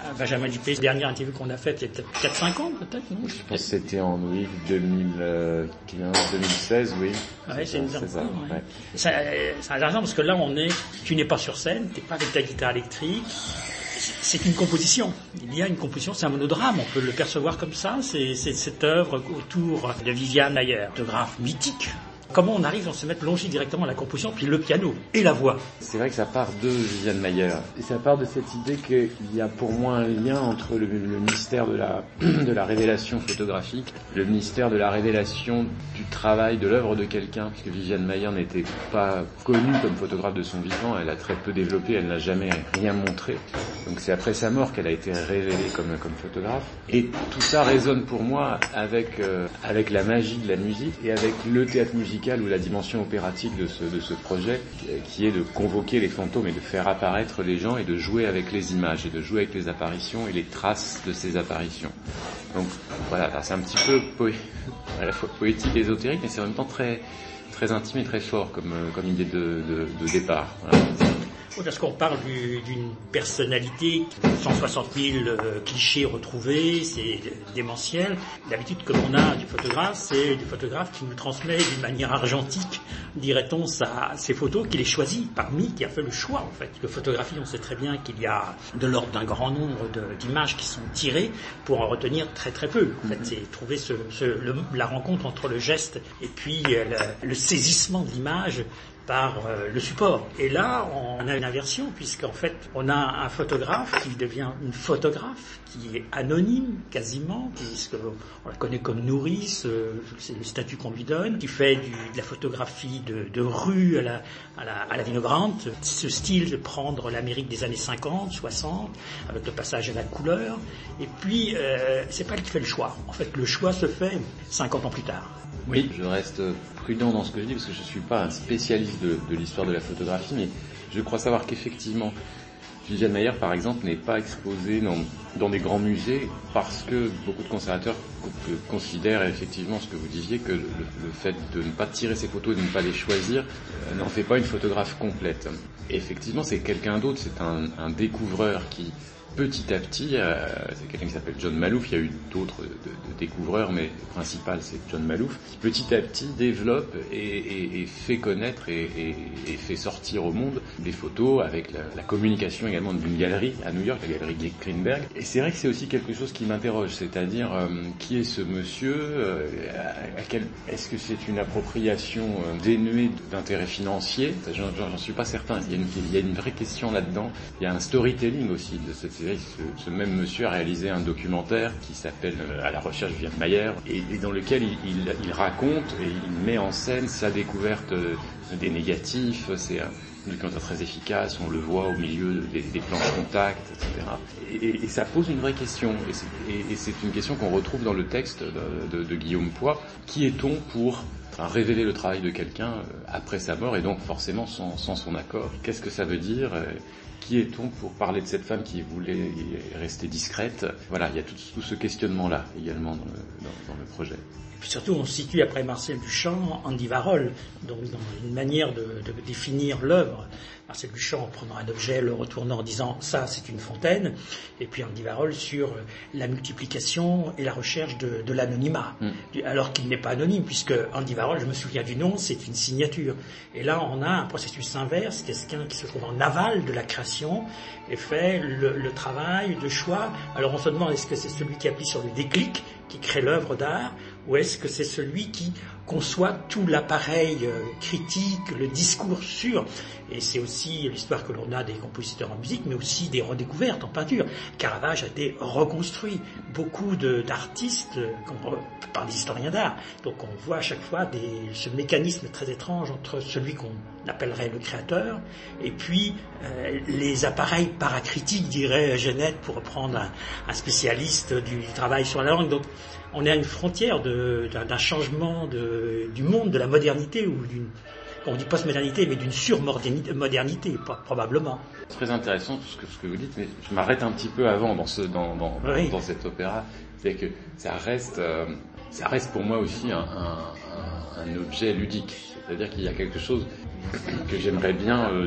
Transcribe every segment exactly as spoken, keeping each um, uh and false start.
Benjamin Duppé, la dernière interview qu'on a faite, il y a peut-être quatre cinq ans, peut-être, non? Je pense que c'était en, oui, deux mille quinze, deux mille seize, oui. Ouais, c'est une ça, c'est ça, ouais. ouais. C'est, c'est intéressant parce que là, on est, tu n'es pas sur scène, tu n'es pas avec ta guitare électrique. C'est une composition. Il y a une composition, c'est un monodrame, on peut le percevoir comme ça. C'est, c'est cette œuvre autour de Viviane Maier, photographe mythique. Comment on arrive à se mettre plongé directement à la composition, puis le piano et la voix. C'est vrai que ça part de Viviane Maier. Et ça part de cette idée qu'il y a pour moi un lien entre le, le mystère de la, de la révélation photographique, le mystère de la révélation du travail, de l'œuvre de quelqu'un, puisque Viviane Maier n'était pas connue comme photographe de son vivant, elle a très peu développé, elle n'a jamais rien montré. Donc c'est après sa mort qu'elle a été révélée comme, comme photographe. Et tout ça résonne pour moi avec, euh, avec la magie de la musique et avec le théâtre musical ou la dimension opératique de ce, de ce projet, qui est de convoquer les fantômes et de faire apparaître les gens et de jouer avec les images et de jouer avec les apparitions et les traces de ces apparitions. Donc voilà, c'est un petit peu poé- à la fois poétique et ésotérique, mais c'est en même temps très, très intime et très fort comme, comme idée de, de, de départ. Voilà. Parce qu'on parle du, d'une personnalité, cent soixante mille euh, clichés retrouvés, c'est démentiel. L'habitude que l'on a du photographe, c'est du photographe qui nous transmet d'une manière argentique, dirait-on, sa, ses photos, qu'il ait choisies parmi, qui a fait le choix en fait. Que photographie, on sait très bien qu'il y a de l'ordre d'un grand nombre de, d'images qui sont tirées pour en retenir très très peu. En fait, c'est trouver ce, ce, le, la rencontre entre le geste et puis euh, le, le saisissement de l'image par euh, le support. Et là, on a une inversion, puisqu'en fait, on a un photographe qui devient une photographe, qui est anonyme, quasiment, puisqu'on la connaît comme nourrice, euh, c'est le statut qu'on lui donne, qui fait du, de la photographie de, de rue à la, à la, à la Vinogrande, ce style de prendre l'Amérique des années cinquante, soixante, avec le passage à la couleur, et puis, euh, c'est pas elle qui fait le choix. En fait, le choix se fait cinquante ans plus tard. Oui, je reste prudent dans ce que je dis parce que je ne suis pas un spécialiste de, de l'histoire de la photographie, mais je crois savoir qu'effectivement, Viviane Maier, par exemple, n'est pas exposée dans, dans des grands musées parce que beaucoup de conservateurs considèrent effectivement ce que vous disiez, que le, le fait de ne pas tirer ses photos et de ne pas les choisir euh, n'en fait pas une photographe complète. Et effectivement, c'est quelqu'un d'autre, c'est un, un découvreur qui, petit à petit, euh, c'est quelqu'un qui s'appelle John Maloof, il y a eu d'autres de, de découvreurs, mais le principal c'est John Maloof, qui petit à petit développe et, et, et fait connaître et, et, et fait sortir au monde des photos avec la, la communication également d'une galerie à New York, la galerie Greenberg. Et c'est vrai que c'est aussi quelque chose qui m'interroge, c'est-à-dire euh, qui est ce monsieur, euh, à, à quel, est-ce que c'est une appropriation euh, dénuée d'intérêt financier? J'en, j'en suis pas certain, il y, a une, il y a une vraie question là-dedans, il y a un storytelling aussi de cette série. Ce, ce même monsieur a réalisé un documentaire qui s'appelle euh, À la recherche de Viviane Maier et, et dans lequel il, il, il raconte et il met en scène sa découverte euh, des négatifs. C'est un documentaire très efficace, on le voit au milieu des, des plans de contact, et cetera. Et, et, et ça pose une vraie question, et c'est, et, et c'est une question qu'on retrouve dans le texte de, de, de Guillaume Poix. Qui est-on pour enfin, révéler le travail de quelqu'un après sa mort et donc forcément sans, sans son accord? Qu'est-ce que ça veut dire? Qui est-on pour parler de cette femme qui voulait rester discrète? Voilà, il y a tout, tout ce questionnement-là également dans le, dans, dans le projet. Et puis surtout, on se situe après Marcel Duchamp, Andy Warhol, donc dans une manière de, de définir l'œuvre. Marcel Duchamp en prenant un objet, le retournant en disant « ça, c'est une fontaine », et puis Andy Warhol sur la multiplication et la recherche de, de l'anonymat, mm. alors qu'il n'est pas anonyme, puisque Andy Warhol, je me souviens du nom, c'est une signature. Et là, on a un processus inverse, quelqu'un qui se trouve en aval de la création et fait le, le travail de choix. Alors on se demande, est-ce que c'est celui qui appuie sur le déclic, qui crée l'œuvre d'art, ou est-ce que c'est celui qui conçoit tout l'appareil euh, critique, le discours sur, et c'est aussi l'histoire que l'on a des compositeurs en musique, mais aussi des redécouvertes en peinture. Caravage a été reconstruit, beaucoup de, d'artistes euh, par des historiens d'art, donc on voit à chaque fois des, ce mécanisme très étrange entre celui qu'on appellerait le créateur, et puis euh, les appareils paracritiques, dirait Genette, pour reprendre un, un spécialiste du, du travail sur la langue. Donc on est à une frontière de, d'un, d'un changement de, du monde, de la modernité, ou d'une, on dit post-modernité, mais d'une surmodernité, probablement. C'est très intéressant tout ce que, ce que vous dites, mais je m'arrête un petit peu avant dans, ce, dans, dans, oui. dans cet opéra. C'est que ça reste, euh, ça reste pour moi aussi un, un, un, un objet ludique. C'est-à-dire qu'il y a quelque chose que j'aimerais bien euh,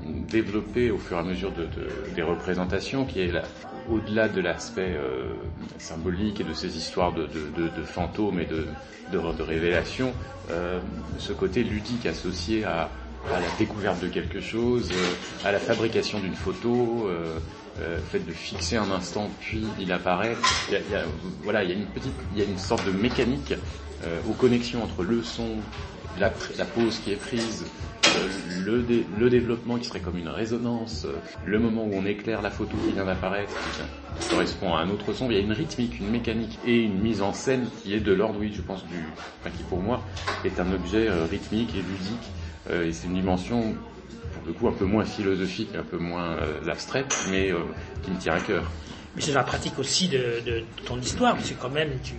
développé au fur et à mesure de, de, des représentations, qui est là, au-delà de l'aspect euh, symbolique et de ces histoires de, de, de, de fantômes et de, de, de révélations, euh, ce côté ludique associé à, à la découverte de quelque chose, euh, à la fabrication d'une photo, euh, euh, le fait de fixer un instant puis il apparaît. Il y a, il y a, voilà, il y a une petite, il y a une sorte de mécanique euh, aux connexions entre le son, la, la pause qui est prise, euh, le, dé, le développement qui serait comme une résonance, euh, le moment où on éclaire la photo qui vient d'apparaître, qui, qui correspond à un autre son. Il y a une rythmique, une mécanique et une mise en scène qui est de l'ordre, oui, je pense, du, enfin, qui pour moi est un objet euh, rythmique et ludique, euh, et c'est une dimension pour le coup un peu moins philosophique, un peu moins euh, abstraite, mais euh, qui me tient à cœur. Mais c'est la pratique aussi de, de, de ton histoire, parce que quand même, tu,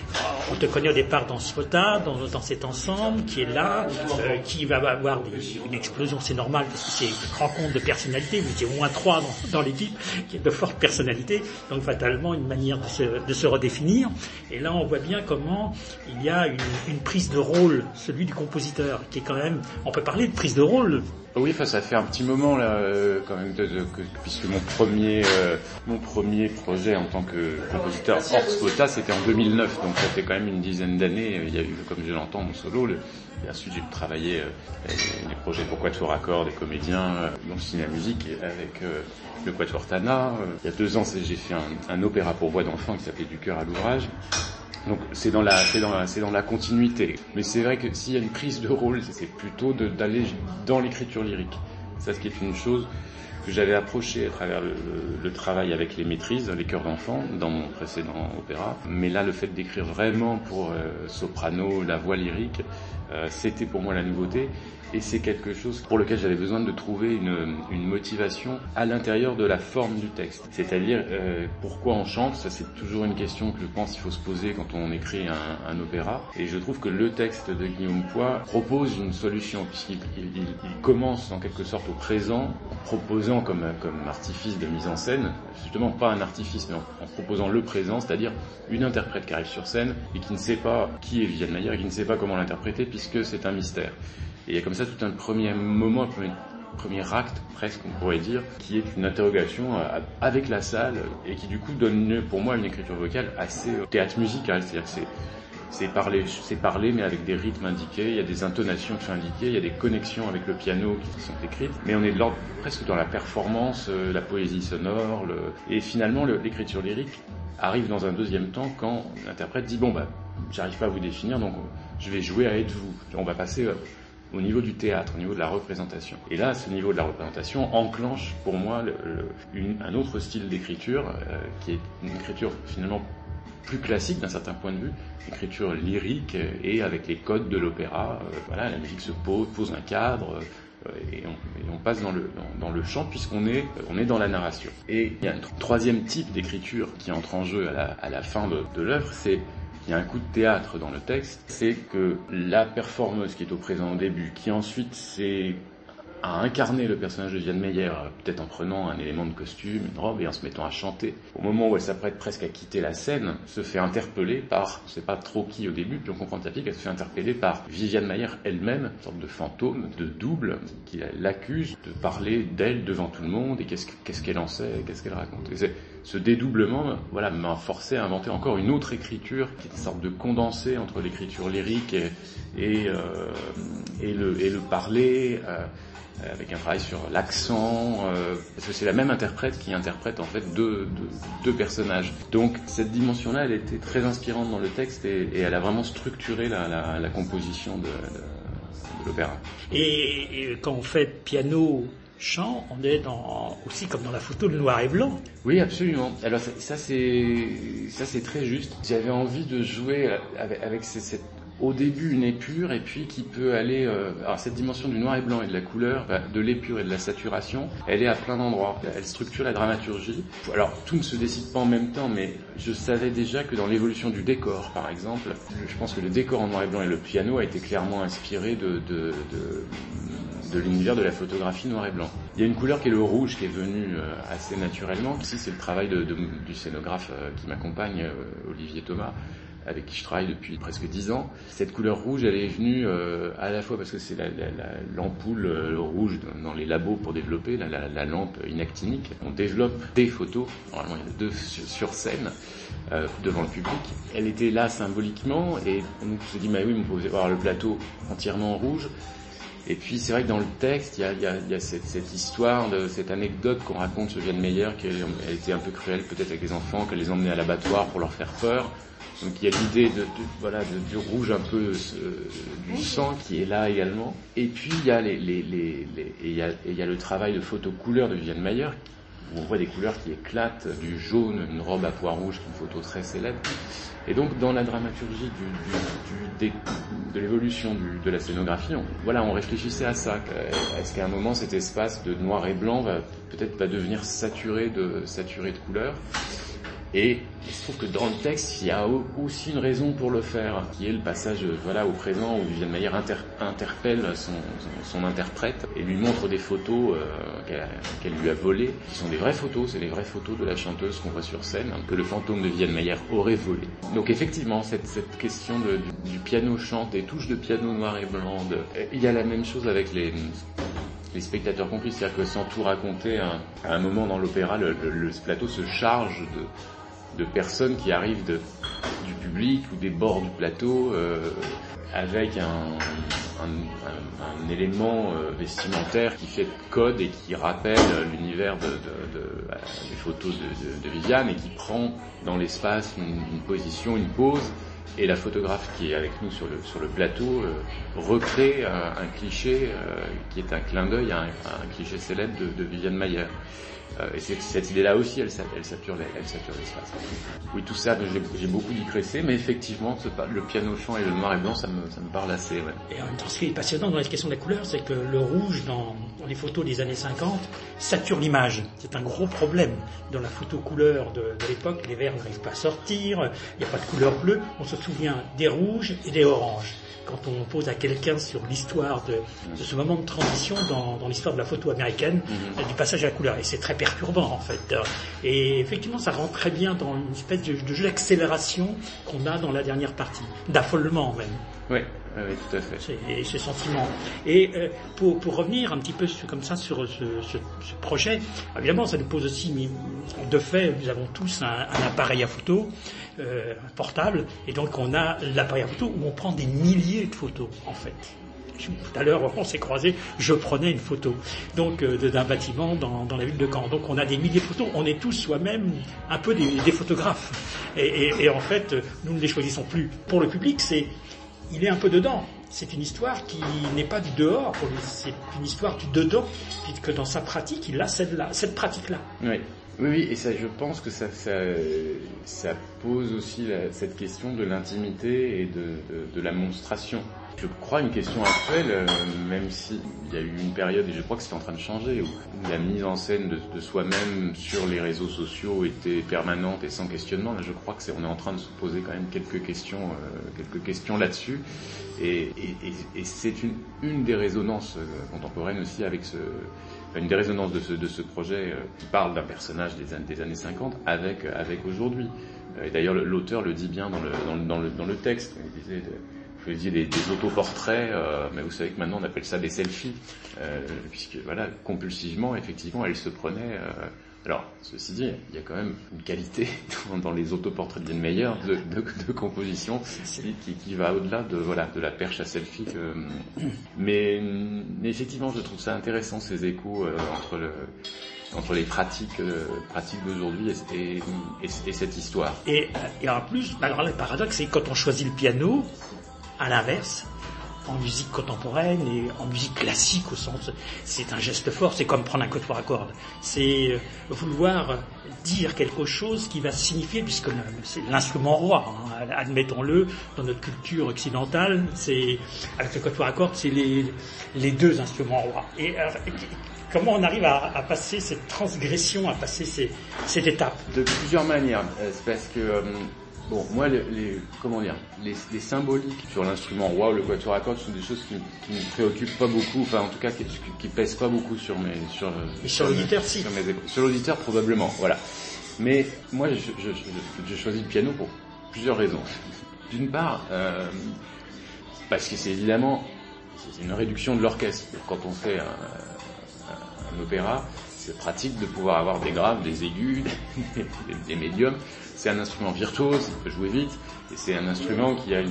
on te connaît au départ dans Spota, dans, dans cet ensemble qui est là, euh, qui va avoir des, une explosion, c'est normal, parce que c'est une rencontre de personnalités, vous étiez au moins trois dans, dans l'équipe, qui est de fortes personnalités, donc fatalement une manière de se, de se redéfinir. Et là, on voit bien comment il y a une, une prise de rôle, celui du compositeur, qui est quand même, on peut parler de prise de rôle. Oui, enfin, ça fait un petit moment là, euh, quand même, de, de, que, puisque mon premier, euh, mon premier projet en tant que compositeur hors Spota, c'était en deux mille neuf, donc ça fait quand même une dizaine d'années. Il y a eu, comme je l'entends, mon solo. Le, et ensuite, j'ai travaillé euh, les projets pour Quatuor à cordes, des comédiens, euh, dans Ciné Musique, avec euh, le Quatuor Tana. Euh, il y a deux ans, j'ai fait un, un opéra pour voix d'enfant qui s'appelait Du cœur à l'ouvrage. Donc c'est dans la c'est dans la c'est dans la continuité. Mais c'est vrai que s'il y a une prise de rôle, c'est plutôt de, d'aller dans l'écriture lyrique. Ça, ce qui est une chose que j'avais approchée à travers le, le, le travail avec les maîtrises, les chœurs d'enfants, dans mon précédent opéra. Mais là, le fait d'écrire vraiment pour euh, soprano, la voix lyrique, euh, c'était pour moi la nouveauté. Et c'est quelque chose pour lequel j'avais besoin de trouver une, une motivation à l'intérieur de la forme du texte. C'est-à-dire, euh, pourquoi on chante, ça c'est toujours une question que je pense qu'il faut se poser quand on écrit un, un opéra. Et je trouve que le texte de Guillaume Poix propose une solution, puisqu'il il, il, il commence en quelque sorte au présent, en proposant comme, comme artifice de mise en scène, justement pas un artifice, mais en, en proposant le présent, c'est-à-dire une interprète qui arrive sur scène et qui ne sait pas qui est Viviane Maier et qui ne sait pas comment l'interpréter, puisque c'est un mystère. Et il y a comme ça tout un premier moment, un premier, premier acte presque on pourrait dire, qui est une interrogation avec la salle et qui du coup donne pour moi une écriture vocale assez théâtre musical, c'est-à-dire que c'est, c'est parler, c'est parler mais avec des rythmes indiqués, il y a des intonations qui sont indiquées, il y a des connexions avec le piano qui sont écrites, mais on est de l'ordre presque dans la performance, la poésie sonore, le... et finalement le, l'écriture lyrique arrive dans un deuxième temps quand l'interprète dit bon bah j'arrive pas à vous définir donc je vais jouer à être-vous, on va passer au niveau du théâtre, au niveau de la représentation. Et là, ce niveau de la représentation enclenche pour moi le, le, une, un autre style d'écriture euh, qui est une écriture finalement plus classique d'un certain point de vue, écriture lyrique et avec les codes de l'opéra. Euh, voilà, la musique se pose, pose un cadre. Euh, Et on, et on passe dans le, dans, dans le chant puisqu'on est, on est dans la narration. Et il y a un troisième type d'écriture qui entre en jeu à la, à la fin de, de l'œuvre, c'est il y a un coup de théâtre dans le texte, c'est que la performeuse qui est au présent au début, qui ensuite s'est à incarner le personnage de Viviane Maier, peut-être en prenant un élément de costume, une robe, et en se mettant à chanter, au moment où elle s'apprête presque à quitter la scène, se fait interpeller par, je sais pas trop qui au début, puis on comprend petit à petit qu'elle se fait interpeller par Viviane Maier elle-même, une sorte de fantôme, de double, qui l'accuse de parler d'elle devant tout le monde, et qu'est-ce, qu'est-ce qu'elle en sait, qu'est-ce qu'elle raconte. Et c'est, ce dédoublement, voilà, m'a forcé à inventer encore une autre écriture, qui est une sorte de condensé entre l'écriture lyrique et, et, euh, et, le, et le parler, euh, avec un travail sur l'accent, euh, parce que c'est la même interprète qui interprète en fait deux, deux, deux personnages. Donc cette dimension-là, elle était très inspirante dans le texte et, et elle a vraiment structuré la, la, la composition de, de, de l'opéra. Et, et quand on fait piano, chant, on est dans, aussi comme dans la photo de noir et blanc. Oui, absolument. Alors ça, ça c'est ça c'est très juste. J'avais envie de jouer avec, avec ces, cette au début une épure et puis qui peut aller euh, alors cette dimension du noir et blanc et de la couleur, bah, de l'épure et de la saturation, elle est à plein d'endroits, elle structure la dramaturgie. Alors tout ne se décide pas en même temps, mais je savais déjà que dans l'évolution du décor par exemple, je pense que le décor en noir et blanc et le piano a été clairement inspiré de, de, de, de l'univers de la photographie noir et blanc. Il y a une couleur qui est le rouge qui est venue euh, assez naturellement. Ici c'est le travail de, de, du scénographe euh, qui m'accompagne, euh, Olivier Thomas, avec qui je travaille depuis presque dix ans. Cette couleur rouge, elle est venue euh, à la fois parce que c'est la, la, la, l'ampoule euh, rouge dans les labos pour développer, la, la, la lampe inactinique. On développe des photos, normalement il y en a deux sur, sur scène, euh, devant le public. Elle était là symboliquement et on s'est dit, bah oui, on pouvait voir le plateau entièrement en rouge. Et puis c'est vrai que dans le texte, il y a, il y a, il y a cette, cette histoire, de, cette anecdote qu'on raconte sur Viviane Maier, qu'elle elle était un peu cruelle peut-être avec les enfants, qu'elle les emmenait à l'abattoir pour leur faire peur. Donc il y a l'idée de, de voilà de, du rouge un peu euh, du sang qui est là également. Et puis il y a les, les, les, les et il y a, et il y a le travail de photo couleur de Viviane Maier, où on voit des couleurs qui éclatent, du jaune, une robe à pois rouge, qui est une photo très célèbre. Et donc, dans la dramaturgie du, du, du, de l'évolution du, de la scénographie, on, voilà, on réfléchissait à ça. Est-ce qu'à un moment, cet espace de noir et blanc va peut-être va devenir saturé de, saturé de couleurs? Et il se trouve que dans le texte, il y a aussi une raison pour le faire, qui est le passage, voilà, au présent où Viviane Maier inter- interpelle son, son, son interprète et lui montre des photos euh, qu'elle, qu'elle lui a volées, qui sont des vraies photos, c'est les vraies photos de la chanteuse qu'on voit sur scène, hein, que le fantôme de Viviane Maier aurait volé. Donc effectivement, cette, cette question de, du, du piano chante, des touches de piano noir et blanc, de, il y a la même chose avec les... les spectateurs compris, c'est-à-dire que sans tout raconter, à, à un moment dans l'opéra, le, le, le plateau se charge de de personnes qui arrivent de, du public ou des bords du plateau euh, avec un, un, un, un élément euh, vestimentaire qui fait code et qui rappelle l'univers de, de, de, euh, des photos de, de, de Viviane et qui prend dans l'espace une, une position, une pose. Et la photographe qui est avec nous sur le, sur le plateau euh, recrée un, un cliché euh, qui est un clin d'œil à un, à un cliché célèbre de, de Viviane Maier. Euh, et cette, cette idée-là aussi, elle, elle, sature, elle sature l'espace. Oui, tout ça, j'ai, j'ai beaucoup digressé, mais effectivement, ce, le piano-chant et le noir et blanc, ça me, ça me parle assez. Ouais. Et en même temps, ce qui est passionnant dans la question de la couleur, c'est que le rouge, dans, dans les photos des années cinquante, sature l'image. C'est un gros problème. Dans la photo couleur de, de l'époque, les verts n'arrivent pas à sortir, il n'y a pas de couleur bleue. On se souvient des rouges et des oranges. Quand on pose à quelqu'un sur l'histoire de, de ce moment de transition dans, dans l'histoire de la photo américaine, mm-hmm. du passage à la couleur. Et c'est très perturbant, en fait. Et effectivement, ça rentre très bien dans une espèce de, de jeu d'accélération qu'on a dans la dernière partie. D'affolement, même. Oui, oui, tout à fait. C'est, ces sentiments. Et euh, pour, pour revenir un petit peu sur, comme ça sur ce, ce, ce projet, évidemment, ça nous pose aussi, de fait, nous avons tous un, un appareil à photo, euh, portable, et donc on a l'appareil à photo où on prend des milliers de photos, en fait. Tout à l'heure, on s'est croisés, je prenais une photo donc euh, d'un bâtiment dans, dans la ville de Caen. Donc on a des milliers de photos, on est tous soi-même un peu des, des photographes. Et, et, et en fait, nous ne les choisissons plus pour le public, c'est il est un peu dedans. C'est une histoire qui n'est pas du dehors pour lui, c'est une histoire du dedans, puisque dans sa pratique, il a cette-là, cette pratique-là. Oui. Oui, oui, et ça, je pense que ça, ça, ça pose aussi la, cette question de l'intimité et de, de, de la monstration. Je crois une question actuelle, euh, même s'il y a eu une période, et je crois que c'est en train de changer, où la mise en scène de, de soi-même sur les réseaux sociaux était permanente et sans questionnement. Là, je crois que c'est, on est en train de se poser quand même quelques questions, euh, quelques questions là-dessus. Et, et, et, et c'est une, une des résonances euh, contemporaines aussi avec ce... une des résonances de ce, de ce projet euh, qui parle d'un personnage des, des années cinquante avec, avec aujourd'hui. Et d'ailleurs, l'auteur le dit bien dans le, dans le, dans le, dans le texte. Il disait, de, je disais des, des autoportraits, euh, mais vous savez que maintenant on appelle ça des selfies, euh, puisque voilà, compulsivement, effectivement, elle se prenait... Euh, alors, ceci dit, il y a quand même une qualité dans, dans les autoportraits de Viviane Maier de, de, de composition qui, qui va au-delà de, voilà, de la perche à selfie. Que, mais, mais effectivement, je trouve ça intéressant, ces échos euh, entre, le, entre les pratiques, euh, pratiques d'aujourd'hui et, et, et, et cette histoire. Et, et en plus, alors le paradoxe, c'est que quand on choisit le piano, à l'inverse, en musique contemporaine et en musique classique au sens, c'est un geste fort, c'est comme prendre un quatuor à cordes. C'est vouloir dire quelque chose qui va signifier, puisque c'est l'instrument roi, hein, admettons-le, dans notre culture occidentale, c'est, avec le quatuor à cordes, c'est les, les deux instruments rois. Et alors, comment on arrive à, à passer cette transgression, à passer ces, cette étape? De plusieurs manières. C'est parce que, euh, bon, moi, les, les comment dire, les, les symboliques sur l'instrument roi ou le quatuor à cordes sont des choses qui, qui me préoccupent pas beaucoup, enfin, en tout cas, qui, qui pèsent pas beaucoup sur mes, sur, Et sur, sur l'auditeur, si. Sur, mes, sur l'auditeur, probablement, voilà. Mais moi, je, je, je, je choisis le piano pour plusieurs raisons. D'une part, euh, parce que c'est évidemment c'est une réduction de l'orchestre. Quand on fait un, un, un opéra, c'est pratique de pouvoir avoir des graves, des aigus, des, des médiums. C'est un instrument virtuose, il peut jouer vite, et c'est un instrument qui a une,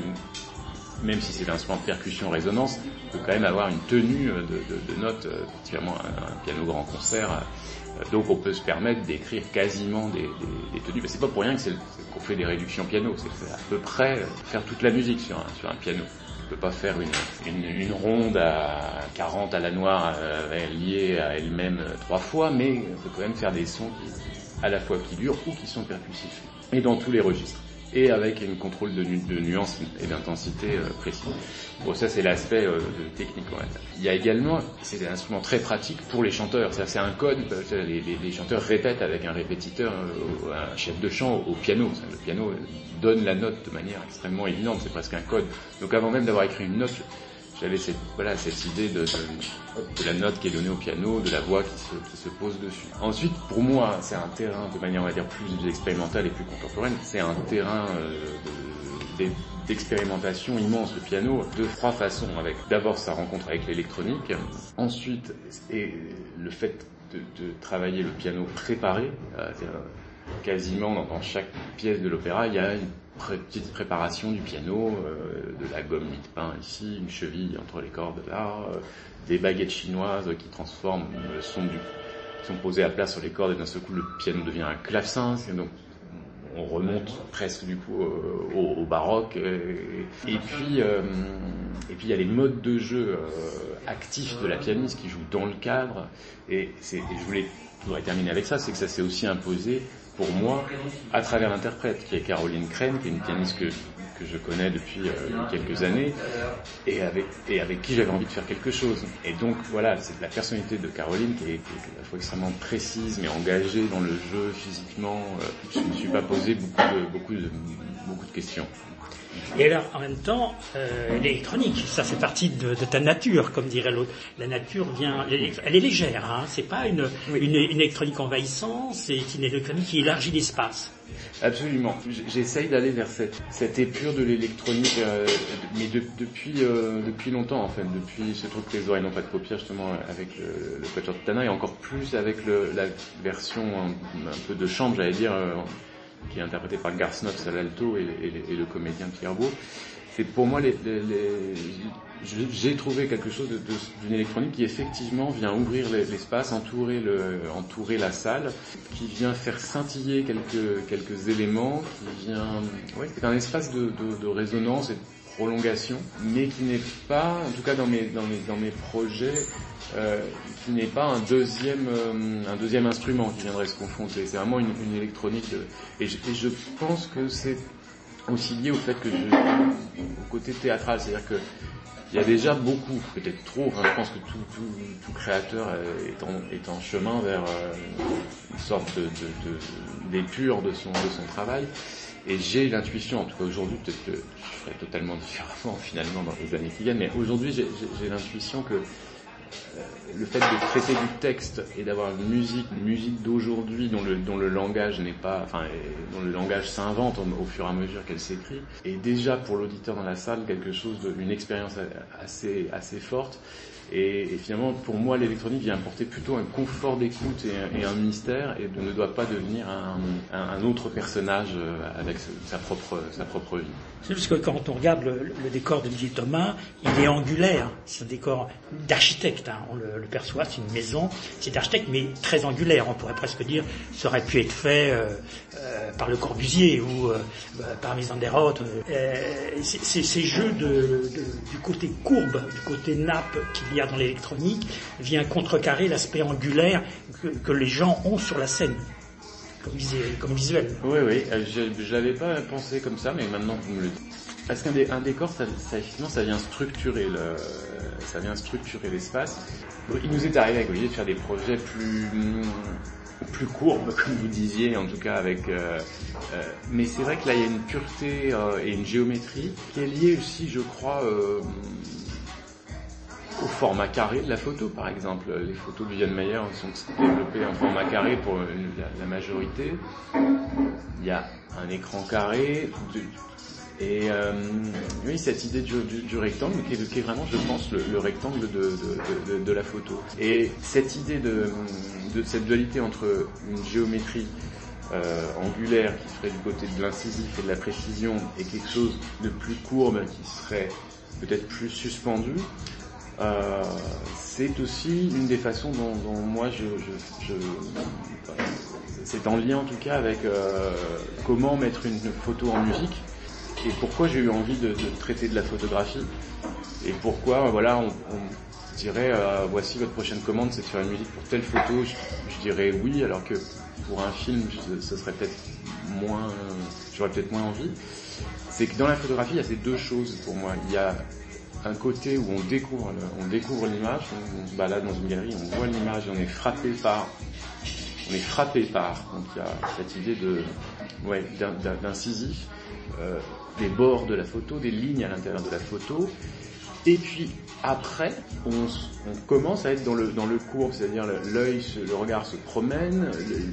même si c'est un instrument de percussion résonance, peut quand même avoir une tenue de, de, de notes, particulièrement un, un piano grand concert. Donc on peut se permettre d'écrire quasiment des, des, des tenues. Mais c'est pas pour rien que c'est, c'est qu'on fait des réductions piano. C'est à peu près faire toute la musique sur un, sur un piano. On peut pas faire une, une, une ronde à quarante à la noire euh, liée à elle-même trois fois, mais on peut quand même faire des sons qui, à la fois qui durent ou qui sont percussifs. Et dans tous les registres. Et avec un contrôle de, nu- de nuances et d'intensité euh, précis. Bon, ça c'est l'aspect euh, de technique. Ouais. Il y a également, c'est un instrument très pratique pour les chanteurs. Ça, c'est un code. Les, les, les chanteurs répètent avec un répétiteur, euh, un chef de chant au, au piano. Ça, le piano donne la note de manière extrêmement évidente. C'est presque un code. Donc avant même d'avoir écrit une note, j'avais cette, voilà, cette idée de, de, de la note qui est donnée au piano, de la voix qui se, qui se pose dessus. Ensuite, pour moi, c'est un terrain de manière, on va dire, plus expérimentale et plus contemporaine. C'est un terrain euh, de, de, d'expérimentation immense, le piano, de trois façons. Avec d'abord sa rencontre avec l'électronique, ensuite et le fait de, de travailler le piano préparé, euh, quasiment dans, dans chaque pièce de l'opéra, il y a une pré- petite préparation du piano, euh, de la gomme mie-de-pain ici, une cheville entre les cordes là, euh, des baguettes chinoises qui transforment le son du, qui sont posées à plat sur les cordes et d'un seul coup le piano devient un clavecin. C'est donc on remonte presque du coup euh, au, au baroque et, et puis euh, et puis il y a les modes de jeu euh, actifs de la pianiste qui joue dans le cadre et, c'est, et je voulais je voudrais terminer avec ça, c'est que ça s'est aussi imposé pour moi à travers l'interprète qui est Caroline Crène, qui est une pianiste que que je connais depuis euh, quelques années et avec et avec qui j'avais envie de faire quelque chose. Et donc voilà, c'est la personnalité de Caroline qui est, qui est à la fois extrêmement précise mais engagée dans le jeu physiquement. Euh, je ne me suis pas posé beaucoup de beaucoup de beaucoup de questions. Et alors, en même temps, euh, l'électronique, ça fait partie de, de ta nature, comme dirait l'autre. La nature vient, elle est légère, hein, c'est pas une, oui. une, une électronique envahissante, c'est une électronique qui élargit l'espace. Absolument. J'essaye d'aller vers cette, cette épure de l'électronique, euh, mais de, depuis euh, depuis longtemps en fait, depuis ce truc que les oreilles n'ont pas de paupières justement avec le, le Quatuor de Tana et encore plus avec le, la version un, un peu de chambre, j'allais dire. Euh, qui est interprété par Garsnox à l'alto et, et, et le comédien Pierre Beau. C'est pour moi, les, les, les, j'ai trouvé quelque chose de, de, d'une électronique qui effectivement vient ouvrir l'espace, entourer, le, entourer la salle, qui vient faire scintiller quelques, quelques éléments, qui vient, ouais, c'est un espace de, de, de résonance et de prolongation, mais qui n'est pas, en tout cas dans mes, dans mes, dans mes projets, Euh, qui n'est pas un deuxième euh, un deuxième instrument qui viendrait se confronter. C'est vraiment une, une électronique de, et, je, et je pense que c'est aussi lié au fait que je, au côté théâtral, c'est-à-dire que il y a déjà beaucoup, peut-être trop, enfin, je pense que tout, tout, tout créateur est en, est en chemin vers euh, une sorte de, de, de, d'épure de son, de son travail. Et j'ai l'intuition, en tout cas aujourd'hui, peut-être que je ferai totalement différemment finalement dans les années qui viennent, mais aujourd'hui j'ai, j'ai, j'ai l'intuition que le fait de traiter du texte et d'avoir une musique, une musique d'aujourd'hui dont le, dont le langage n'est pas, enfin, dont le langage s'invente au, au fur et à mesure qu'elle s'écrit, est déjà pour l'auditeur dans la salle quelque chose de, une expérience assez, assez forte. Et, et finalement, pour moi, l'électronique vient apporter plutôt un confort d'écoute et un, et un mystère, et ne doit pas devenir un, un, un autre personnage avec sa propre, sa propre vie. C'est parce que quand on regarde le, le décor d'Olivier Thomas, il est angulaire. C'est un décor d'architecte, hein. On le, le perçoit, c'est une maison, c'est d'architecte, mais très angulaire. On pourrait presque dire, ça aurait pu être fait euh, euh, par Le Corbusier ou euh, par Mies van der Rohe. Euh, c'est, c'est ces jeux de, de, du côté courbe, du côté nappe qu'il y a dans l'électronique, vient contrecarrer l'aspect angulaire que, que les gens ont sur la scène. Comme, comme visuel. Oui, oui, je, je l'avais pas pensé comme ça, mais maintenant vous me le dites. Parce qu'un dé, un décor, ça, ça, effectivement, ça vient structurer le, ça vient structurer l'espace. Il nous est arrivé avec Olivier de faire des projets plus, plus courbes, comme vous disiez, en tout cas avec. Euh, euh, mais c'est vrai que là, il y a une pureté euh, et une géométrie qui est liée aussi, je crois. Euh, au format carré de la photo, par exemple. Les photos de Viviane Maier sont développées en format carré pour la, la majorité. Il y a un écran carré. De, Et euh, oui, cette idée du, du, du rectangle qui est, qui est vraiment, je pense, le, le rectangle de, de, de, de, de la photo. Et cette idée de, de cette dualité entre une géométrie euh, angulaire qui serait du côté de l'incisif et de la précision et quelque chose de plus courbe qui serait peut-être plus suspendu, euh, c'est aussi une des façons dont, dont moi je, je, je c'est en lien en tout cas avec euh, comment mettre une photo en musique. Et pourquoi j'ai eu envie de, de traiter de la photographie et pourquoi voilà on, on dirait euh, voici votre prochaine commande, c'est de faire une musique pour telle photo, je, je dirais oui, alors que pour un film je, ce serait peut-être moins, j'aurais peut-être moins envie. C'est que dans la photographie il y a ces deux choses pour moi. Il y a un côté où on découvre on découvre l'image, on, on se balade dans une galerie, on voit l'image et on est frappé par on est frappé par donc il y a cette idée de ouais d'un, d'un, d'incisif. Euh, des bords de la photo, des lignes à l'intérieur de la photo, et puis après, on, on commence à être dans le dans le court, c'est-à-dire l'œil, le regard se promène,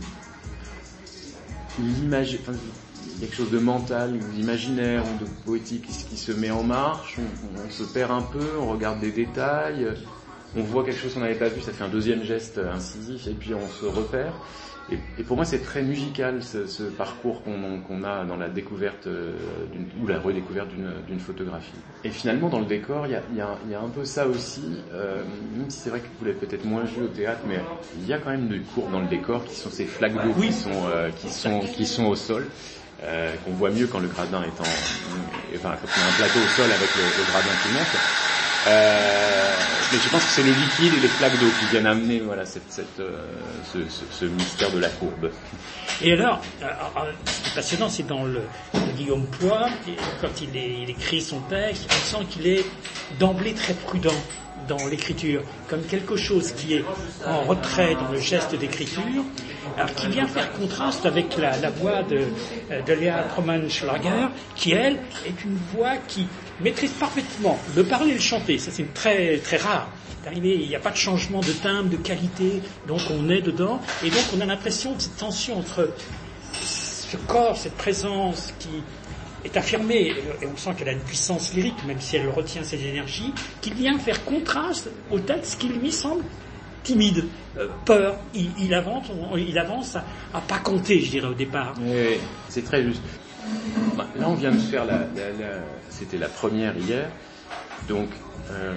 l'image, enfin, il y a quelque chose de mental, d'imaginaire ou de poétique qui, qui se met en marche, on, on se perd un peu, on regarde des détails, on voit quelque chose qu'on n'avait pas vu, ça fait un deuxième geste incisif, et puis on se repère. Et, et pour moi, c'est très musical ce, ce parcours qu'on, qu'on a dans la découverte euh, d'une, ou la redécouverte d'une, d'une photographie. Et finalement, dans le décor, il y a, il y a, il y a un peu ça aussi. Euh, même si c'est vrai que vous l'avez peut-être moins vu au théâtre, mais il y a quand même des courbes dans le décor qui sont ces flaques d'eau qui sont euh, qui sont qui sont au sol, euh, qu'on voit mieux quand le gradin est en, enfin quand on a un plateau au sol avec le, le gradin qui monte. Euh, mais je pense que c'est le liquide et les flaques d'eau qui viennent amener voilà cette, cette, euh, ce, ce, ce mystère de la courbe. Et alors, euh, ce qui est passionnant, c'est dans le, le Guillaume Poix, quand il, est, il écrit son texte, on sent qu'il est d'emblée très prudent dans l'écriture, comme quelque chose qui est en retrait dans le geste d'écriture, alors qui vient faire contraste avec la, la voix de, de Léa Troman-Schlager, qui elle est une voix qui maîtrise parfaitement le parler et le chanter. Ça c'est très très rare. D'arriver, il n'y a pas de changement de timbre, de qualité, donc on est dedans, et donc on a l'impression de cette tension entre ce corps, cette présence qui est affirmée, et on sent qu'elle a une puissance lyrique, même si elle retient ses énergies, qui vient faire contraste au texte qui lui semble timide, euh, peur. Il, il avance, on, il avance à, à pas compter, je dirais au départ. Oui, c'est très juste. Bah, là, on vient de faire la, la, la c'était la première hier, donc euh,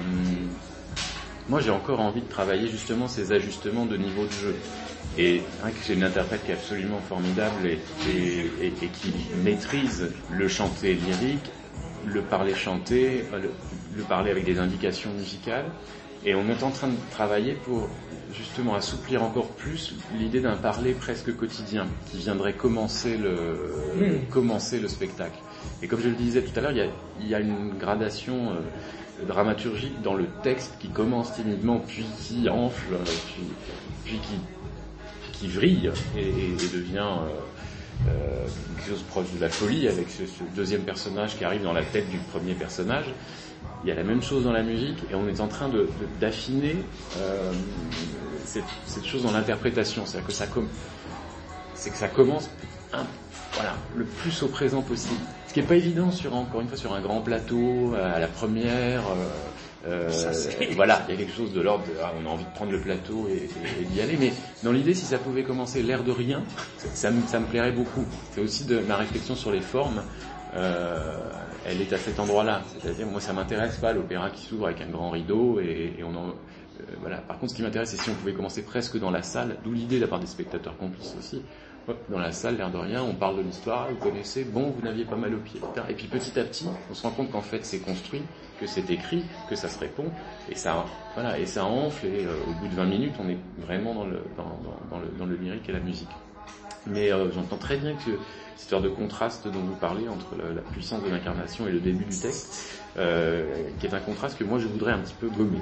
moi j'ai encore envie de travailler justement ces ajustements de niveau de jeu. Et hein, c'est une interprète qui est absolument formidable et, et, et, et qui maîtrise le chanté lyrique, le parler chanté, le, le parler avec des indications musicales. Et on est en train de travailler pour justement assouplir encore plus l'idée d'un parler presque quotidien qui viendrait commencer le, mmh. commencer le spectacle. Et comme je le disais tout à l'heure, il y a, il y a une gradation euh, dramaturgique dans le texte qui commence timidement, puis qui enfle, puis, puis qui qui vrille et, et, et devient euh, euh, quelque chose proche de la folie avec ce, ce deuxième personnage qui arrive dans la tête du premier personnage. Il y a la même chose dans la musique et on est en train de, de, d'affiner euh, cette, cette chose dans l'interprétation. C'est-à-dire que ça, com- c'est que ça commence un, voilà, le plus au présent possible. Ce qui n'est pas évident sur encore une fois sur un grand plateau à la première. Euh, Euh, ça, voilà, il y a quelque chose de l'ordre de, ah, on a envie de prendre le plateau et, et, et d'y aller, mais dans l'idée, si ça pouvait commencer l'air de rien, ça, ça, me, ça me plairait beaucoup. C'est aussi de ma réflexion sur les formes, euh, elle est à cet endroit-là, c'est-à-dire moi ça m'intéresse pas l'opéra qui s'ouvre avec un grand rideau et, et on en, euh, voilà. Par contre, ce qui m'intéresse, c'est si on pouvait commencer presque dans la salle, d'où l'idée d'avoir des spectateurs complices aussi. Dans la salle, l'air de rien, on parle de l'histoire, vous connaissez, bon, vous n'aviez pas mal au pied, et cetera. Et puis petit à petit, on se rend compte qu'en fait c'est construit, que c'est écrit, que ça se répond, et ça, voilà, et ça enfle, et euh, au bout de vingt minutes, on est vraiment dans le, dans, dans, dans le, dans le lyrique et la musique. Mais euh, j'entends très bien que cette histoire de contraste dont vous parlez entre la, la puissance de l'incarnation et le début du texte, euh, qui est un contraste que moi je voudrais un petit peu gommer.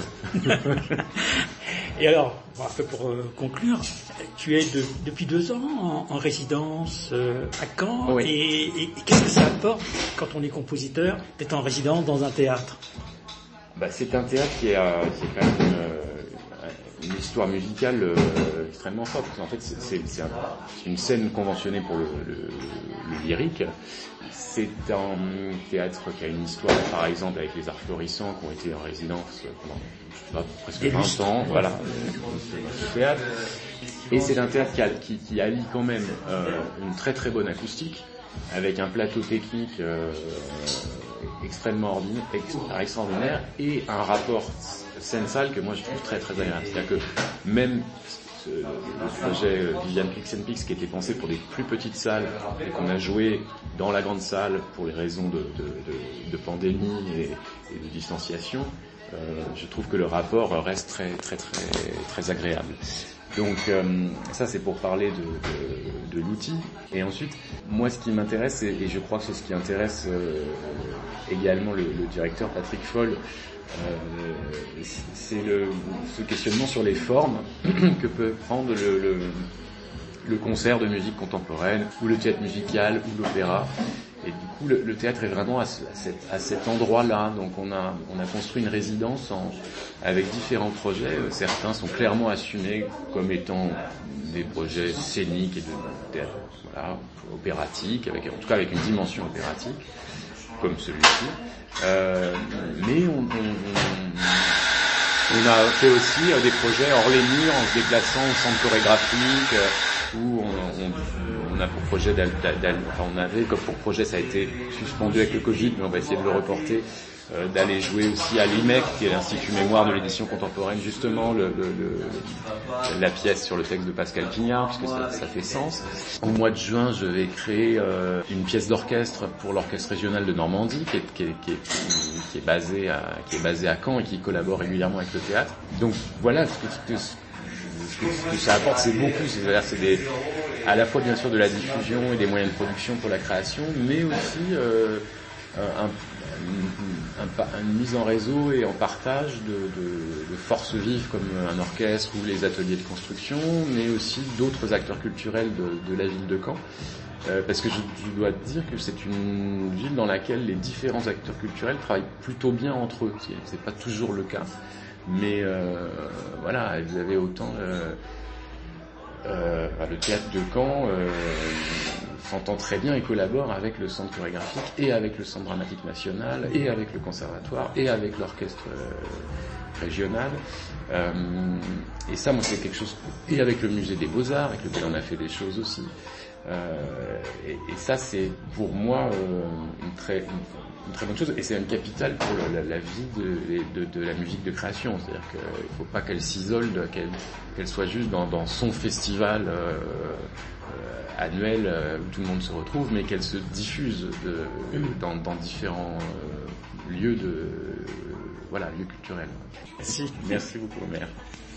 Et alors, bon, un peu pour euh, conclure, tu es de, depuis deux ans en, en résidence euh, à Caen, oui. et, et, et qu'est-ce que ça apporte quand on est compositeur d'être en résidence dans un théâtre ? Bah, c'est un théâtre qui est, euh, qui est quand même une, une histoire musicale euh, extrêmement forte. En fait, c'est, c'est, c'est, un, c'est une scène conventionnée pour le, le, le lyrique. C'est un théâtre qui a une histoire, par exemple, avec les Arts Florissants qui ont été en résidence pendant je sais pas, presque vingt ans. Voilà, ce théâtre. Et c'est un théâtre qui, a, qui, qui allie quand même euh, une très très bonne acoustique, avec un plateau technique euh, extrêmement ordinaire, ex, extraordinaire, et un rapport scène-salle que moi je trouve très très agréable. C'est-à-dire que même ce, le projet Vivian Pix and Pix qui était pensé pour des plus petites salles et qu'on a joué dans la grande salle pour les raisons de, de, de, de pandémie et, et de distanciation, euh, je trouve que le rapport reste très très très très agréable. Donc euh, ça c'est pour parler de, de, de l'outil. Et ensuite, moi ce qui m'intéresse, et, et je crois que c'est ce qui intéresse euh, également le, le directeur Patrick Foll, euh, c'est le, ce questionnement sur les formes que peut prendre le, le, le concert de musique contemporaine, ou le théâtre musical, ou l'opéra. Et du coup, le, le théâtre est vraiment à, ce, à, cet, à cet endroit-là. Donc, on a, on a construit une résidence en, avec différents projets. Certains sont clairement assumés comme étant des projets scéniques et de théâtre, voilà, opératique, avec, en tout cas avec une dimension opératique, comme celui-ci. Euh, mais on, on, on, on a fait aussi euh, des projets hors les murs, en se déplaçant au centre chorégraphique. Euh, où on, on, on a pour projet d'al, d'al, enfin on avait comme pour projet, ça a été suspendu avec le Covid, mais on va essayer de le reporter, euh, d'aller jouer aussi à l'I M E C, qui est l'Institut Mémoire de l'édition contemporaine, justement le, le, le, la pièce sur le texte de Pascal Quignard, puisque ça, ça fait sens. Au mois de juin, je vais créer euh, une pièce d'orchestre pour l'orchestre régional de Normandie, qui est, qui est, qui est, qui est basé à, qui est basé à Caen et qui collabore régulièrement avec le théâtre. Donc voilà ce que, ce que ça apporte, c'est beaucoup, c'est-à-dire c'est des, à la fois bien sûr de la diffusion et des moyens de production pour la création, mais aussi euh, un, un, un, une mise en réseau et en partage de, de, de forces vives comme un orchestre ou les ateliers de construction, mais aussi d'autres acteurs culturels de, de la ville de Caen. Euh, parce que je, je dois te dire que c'est une ville dans laquelle les différents acteurs culturels travaillent plutôt bien entre eux. C'est, c'est pas toujours le cas. Mais euh, voilà, vous avez autant euh, euh, le théâtre de Caen euh, s'entend très bien et collabore avec le centre chorégraphique et avec le centre dramatique national et avec le conservatoire et avec l'orchestre euh, régional. Euh, et ça, moi, c'est quelque chose, et avec le musée des Beaux-Arts, avec lequel on a fait des choses aussi. Euh, et, et ça, c'est pour moi euh, une très... Une, une très bonne chose, et c'est une capitale pour la, la vie de, de, de la musique de création. C'est-à-dire qu'il ne faut pas qu'elle s'isole, qu'elle, qu'elle soit juste dans, dans son festival euh, euh, annuel euh, où tout le monde se retrouve, mais qu'elle se diffuse de, dans, dans différents euh, lieux de, euh, voilà, lieux culturels. Merci. Merci beaucoup, Omer.